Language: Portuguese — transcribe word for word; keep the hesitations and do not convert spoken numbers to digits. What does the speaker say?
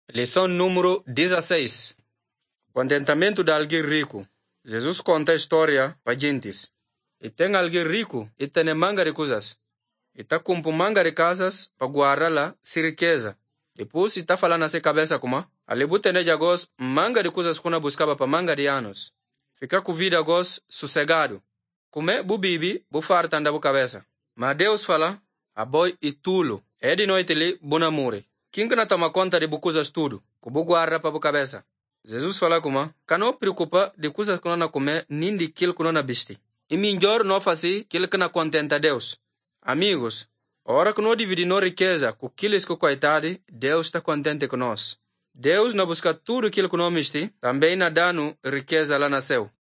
Lição número dezesseis. Contentamento de alguém rico. Jesus conta a história para gentes. E tem alguém rico e tem manga de coisas. E tá com manga de casas para guardar lá se riqueza. Depois está falando na sua cabeça como ali botene de agos manga de coisas que não buscava para manga de anos. Fica com vida agos sossegado. Como bu bibi, bu farta anda bu cabeça. Mas Deus fala, a boi e tulo. É de noite ali, bona muri. Quem que não toma conta de bu coisas tudo? Que bu guarda para bu cabeça. Jesus fala como, que não preocupa de coisas que não comer, nem de aquilo que não viste. E melhor não fazer aquilo que não contenta Deus. Amigos, a hora que não dividimos riqueza com aqueles que coitado, Deus está contente com nós. Deus não busca tudo aquilo que não viste, também não dá riqueza lá na céu.